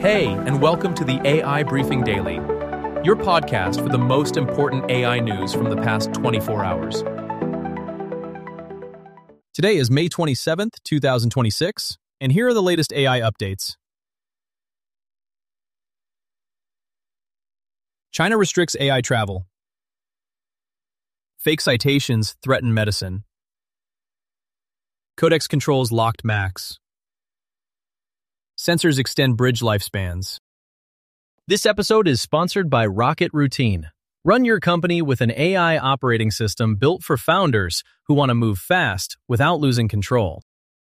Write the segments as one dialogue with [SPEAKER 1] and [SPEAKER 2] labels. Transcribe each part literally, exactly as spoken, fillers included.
[SPEAKER 1] Hey, and welcome to the A I Briefing Daily, your podcast for the most important A I news from the past twenty-four hours. Today is May twenty-seventh, two thousand twenty-six, and here are the latest A I updates. China restricts A I travel. Fake citations threaten medicine. Codex controls locked Macs. Sensors extend bridge lifespans. This episode is sponsored by Rocket Routine. Run your company with an A I operating system built for founders who want to move fast without losing control.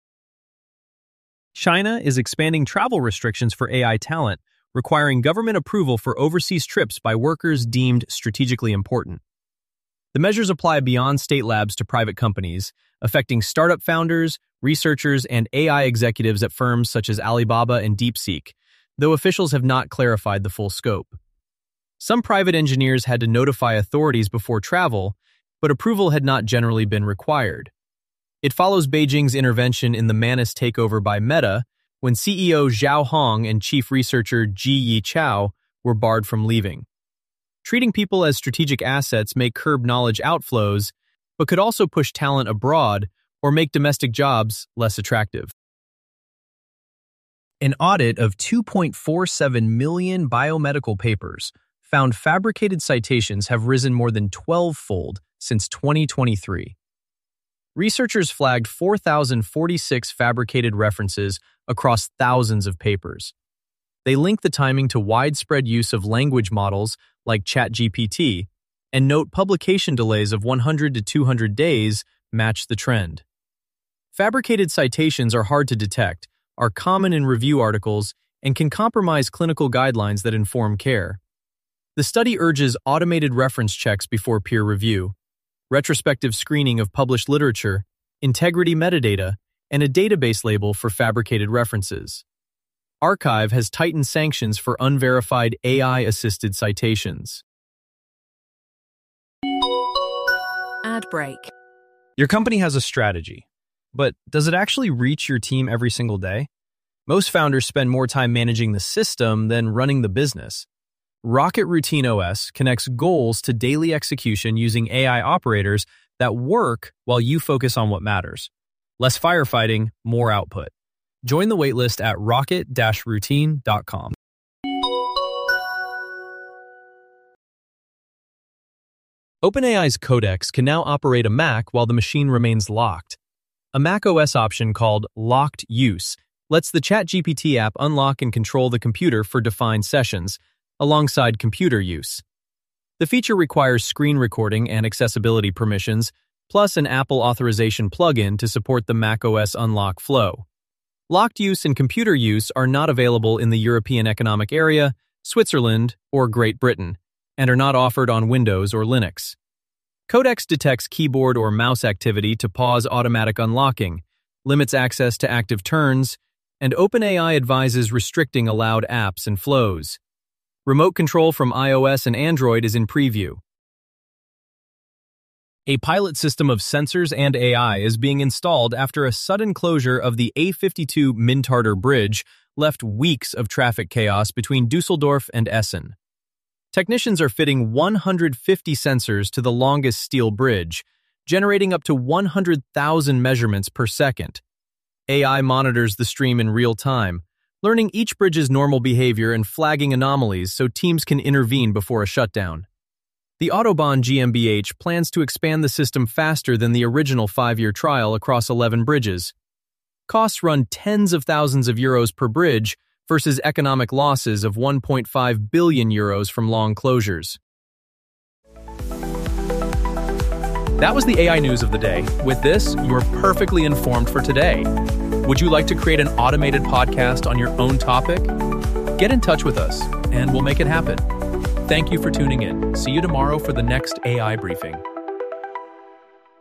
[SPEAKER 1] China is expanding travel restrictions for A I talent, requiring government approval for overseas trips by workers deemed strategically important. The measures apply beyond state labs to private companies, affecting startup founders, researchers, and A I executives at firms such as Alibaba and DeepSeek, though officials have not clarified the full scope. Some private engineers had to notify authorities before travel, but approval had not generally been required. It follows Beijing's intervention in the Manus takeover by Meta, when C E O Zhao Hong and chief researcher Ji Yichao were barred from leaving. Treating people as strategic assets may curb knowledge outflows, but could also push talent abroad or make domestic jobs less attractive. An audit of two point four seven million biomedical papers found fabricated citations have risen more than twelve-fold since twenty twenty-three. Researchers flagged four thousand forty-six fabricated references across thousands of papers. They link the timing to widespread use of language models like ChatGPT, and note publication delays of one hundred to two hundred days match the trend. Fabricated citations are hard to detect, are common in review articles, and can compromise clinical guidelines that inform care. The study urges automated reference checks before peer review, retrospective screening of published literature, integrity metadata, and a database label for fabricated references. Archive has tightened sanctions for unverified A I-assisted citations.
[SPEAKER 2] Ad break.
[SPEAKER 1] Your company has a strategy, but does it actually reach your team every single day? Most founders spend more time managing the system than running the business. Rocket Routine O S connects goals to daily execution using A I operators that work while you focus on what matters. Less firefighting, more output. Join the waitlist at rocket routine dot com. OpenAI's Codex can now operate a Mac while the machine remains locked. A macOS option called Locked Use lets the ChatGPT app unlock and control the computer for defined sessions, alongside computer use. The feature requires screen recording and accessibility permissions, plus an Apple authorization plugin to support the macOS unlock flow. Locked use and computer use are not available in the European Economic Area, Switzerland, or Great Britain, and are not offered on Windows or Linux. Codex detects keyboard or mouse activity to pause automatic unlocking, limits access to active turns, and OpenAI advises restricting allowed apps and flows. Remote control from iOS and Android is in preview. A pilot system of sensors and A I is being installed after a sudden closure of the A fifty-two Mintarter Bridge left weeks of traffic chaos between Dusseldorf and Essen. Technicians are fitting one hundred fifty sensors to the longest steel bridge, generating up to one hundred thousand measurements per second. A I monitors the stream in real time, learning each bridge's normal behavior and flagging anomalies so teams can intervene before a shutdown. The Autobahn GmbH plans to expand the system faster than the original five-year trial across eleven bridges. Costs run tens of thousands of euros per bridge, versus economic losses of one point five billion euros from long closures. That was the A I news of the day. With this, you're perfectly informed for today. Would you like to create an automated podcast on your own topic? Get in touch with us, and we'll make it happen. Thank you for tuning in. See you tomorrow for the next A I briefing.